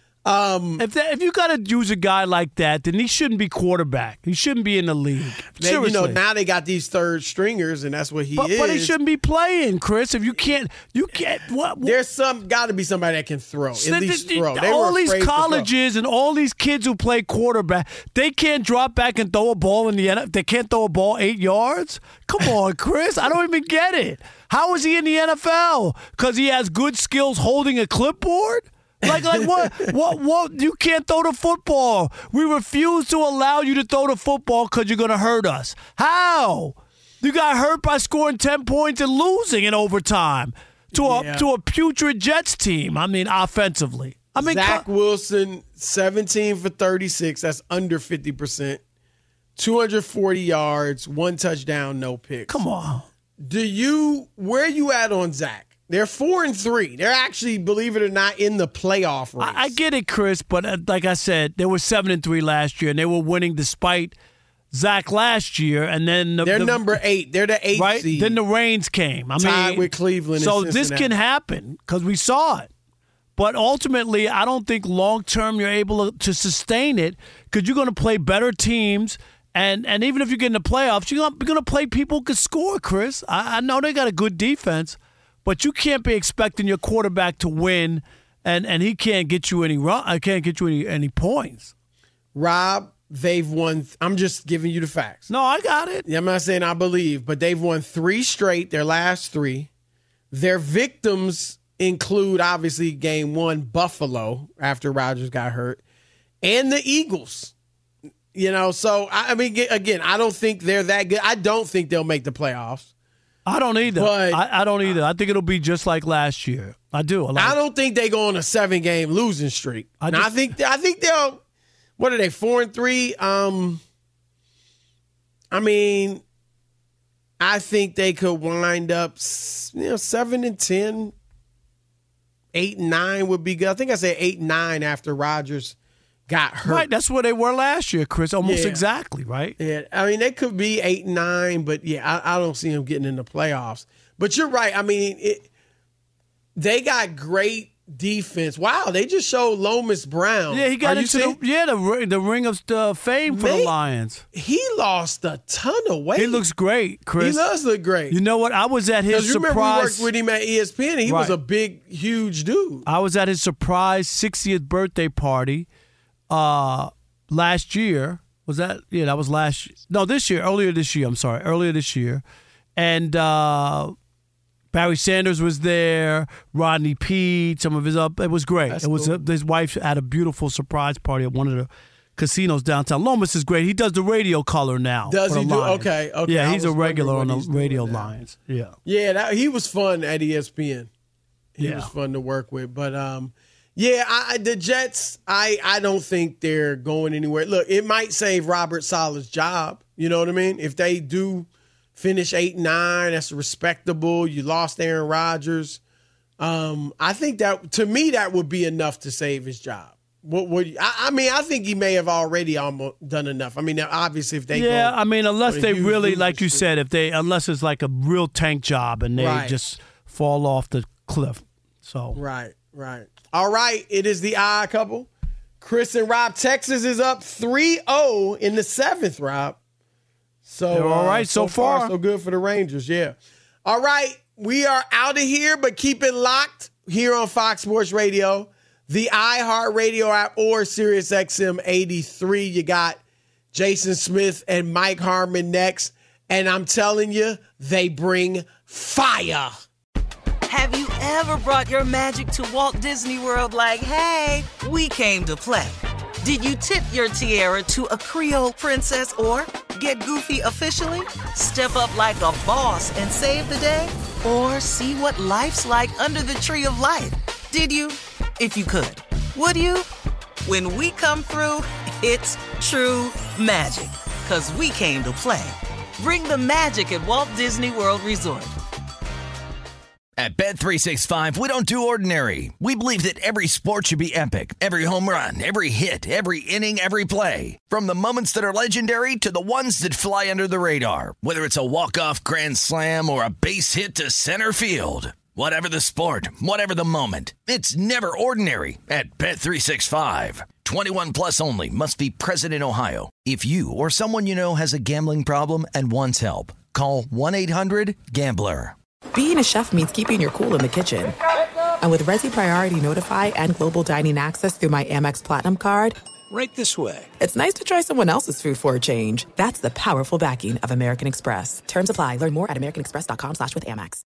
Speaker 6: Um,
Speaker 2: if that, if you got to use a guy like that, then he shouldn't be quarterback. He shouldn't be in the league.
Speaker 6: They,
Speaker 2: Seriously.
Speaker 6: you know, now they got these third stringers, and that's what he
Speaker 2: but,
Speaker 6: is.
Speaker 2: But he shouldn't be playing, Chris. If you can't, you can't. What? what?
Speaker 6: There's some got to be somebody that can throw. At
Speaker 2: So
Speaker 6: least
Speaker 2: the,
Speaker 6: throw. They
Speaker 2: all
Speaker 6: were
Speaker 2: these
Speaker 6: afraid to throw.
Speaker 2: colleges and all these kids who play quarterback, they can't drop back and throw a ball in the N F L. They can't throw a ball eight yards. Come on, Chris. I don't even get it. How is he in the N F L? Because he has good skills holding a clipboard? Like, like what, what, what? You can't throw the football. We refuse to allow you to throw the football because you're going to hurt us. How? You got hurt by scoring ten points and losing in overtime to a
Speaker 6: Yeah.
Speaker 2: to a putrid Jets team. I mean, offensively. I mean,
Speaker 6: Zach Wilson, seventeen for thirty-six. That's under fifty percent. two hundred forty yards, one touchdown, no picks.
Speaker 2: Come on.
Speaker 6: Do you? Where you at on Zach? They're four and three. They're actually, believe it or not, in the playoff race.
Speaker 2: I, I get it, Chris, but uh, like I said, they were seven and three last year, and they were winning despite Zach last year, and then the,
Speaker 6: They're
Speaker 2: the,
Speaker 6: number eight. They're the eighth
Speaker 2: right.
Speaker 6: seed.
Speaker 2: Then the rains came. I
Speaker 6: Tied
Speaker 2: mean,
Speaker 6: with Cleveland.
Speaker 2: So
Speaker 6: and
Speaker 2: this
Speaker 6: Cincinnati.
Speaker 2: can happen because we saw it. But ultimately, I don't think long term you're able to, to sustain it because you're going to play better teams. And and even if you get in the playoffs, you're going to play people who can score, Chris. I, I know they got a good defense, but you can't be expecting your quarterback to win, and, and he can't get you any run. I can't get you any, any points.
Speaker 6: Rob, they've won. I'm just giving you the facts.
Speaker 2: No, I got it.
Speaker 6: I'm not saying I believe, but they've won three straight, their last three. Their victims include, obviously, game one, Buffalo, after Rodgers got hurt, and the Eagles. You know, so, I, I mean, again, I don't think they're that good. I don't think they'll make the playoffs.
Speaker 2: I don't either.
Speaker 6: But,
Speaker 2: I, I don't either. I think it'll be just like last year. I do. I, like,
Speaker 6: I don't think they go on a seven-game losing streak.
Speaker 2: I,
Speaker 6: now,
Speaker 2: just,
Speaker 6: I think I think they'll. What are they? Four and three. Um, I mean, I think they could wind up, you know, seven and ten. Eight and nine would be good. I think I said eight and nine after Rodgers got hurt.
Speaker 2: Right, that's where they were last year, Chris. Almost
Speaker 6: Yeah.
Speaker 2: exactly, right?
Speaker 6: Yeah, I mean, they could be eight and nine, but yeah, I, I don't see them getting in the playoffs. But you're right. I mean, it, they got great defense. Wow, they just showed Lomas Brown.
Speaker 2: Yeah, he got
Speaker 6: Are you
Speaker 2: into
Speaker 6: saying-
Speaker 2: the, yeah the ri- the ring of uh, fame for
Speaker 6: They-
Speaker 2: the Lions.
Speaker 6: He lost a ton of weight.
Speaker 2: He looks great, Chris.
Speaker 6: He does look great.
Speaker 2: You know what? I was at his
Speaker 6: Because you remember we
Speaker 2: surprise.
Speaker 6: worked with him at E S P N, and he was
Speaker 2: Right.
Speaker 6: a big, huge dude.
Speaker 2: I was at his surprise sixtieth birthday party uh, last year. Was that? Yeah, that was last. No, this year. Earlier this year. I'm sorry. Earlier this year, and uh, Barry Sanders was there. Rodney Peete. Some of his up. It was great.
Speaker 6: That's
Speaker 2: it was.
Speaker 6: cool.
Speaker 2: A, his wife had a beautiful surprise party at one of the casinos downtown. Lomas is great. He does the radio color now.
Speaker 6: Does
Speaker 2: for
Speaker 6: he
Speaker 2: the
Speaker 6: do?
Speaker 2: Lions.
Speaker 6: Okay, okay.
Speaker 2: Yeah,
Speaker 6: I
Speaker 2: he's a
Speaker 6: was
Speaker 2: regular on
Speaker 6: wondering
Speaker 2: the
Speaker 6: what he's
Speaker 2: radio
Speaker 6: doing now.
Speaker 2: Lions. Yeah.
Speaker 6: Yeah, that, he was fun at E S P N. He
Speaker 2: Yeah.
Speaker 6: was fun to work with. But um, yeah, I, I- the Jets, I, I don't think they're going anywhere. Look, it might save Robert Sala's job. You know what I mean? If they do finish eight and nine, that's respectable. You lost Aaron Rodgers. Um, I think that to me that would be enough to save his job. What would I, I mean? I think he may have already almost done enough. I mean, obviously, if they
Speaker 2: yeah,
Speaker 6: go
Speaker 2: I mean, unless
Speaker 6: on a
Speaker 2: they
Speaker 6: huge
Speaker 2: really,
Speaker 6: losing
Speaker 2: like you
Speaker 6: streak.
Speaker 2: said, if they unless it's like a real tank job and they
Speaker 6: Right.
Speaker 2: just fall off the cliff. So
Speaker 6: Right, right. All right, it is the odd couple. Chris and Rob. Texas is up three oh in the seventh, Rob. So
Speaker 2: They're all
Speaker 6: uh,
Speaker 2: right so far.
Speaker 6: So good for the Rangers, yeah. All right, we are out of here, but keep it locked here on Fox Sports Radio, the iHeartRadio app, or SiriusXM eighty-three. You got Jason Smith and Mike Harmon next. And I'm telling you, they bring fire.
Speaker 1: Have you ever brought your magic to Walt Disney World like, hey, we came to play? Did you tip your tiara to a Creole princess or get goofy officially? Step up like a boss and save the day? Or see what life's like under the tree of life? Did you? If you could. Would you? When we come through, it's true magic. 'Cause we came to play. Bring the magic at Walt Disney World Resort.
Speaker 12: At Bet three sixty-five, we don't do ordinary. We believe that every sport should be epic. Every home run, every hit, every inning, every play. From the moments that are legendary to the ones that fly under the radar. Whether it's a walk-off grand slam or a base hit to center field. Whatever the sport, whatever the moment. It's never ordinary at Bet three sixty-five. twenty-one plus only. Must be present in Ohio. If you or someone you know has a gambling problem and wants help, call one eight hundred gambler.
Speaker 13: Being a chef means keeping your cool in the kitchen. And with Resi Priority Notify and Global Dining Access through my Amex Platinum card,
Speaker 14: right this way.
Speaker 13: It's nice to try someone else's food for a change. That's the powerful backing of American Express. Terms apply. Learn more at americanexpress.com slash with Amex.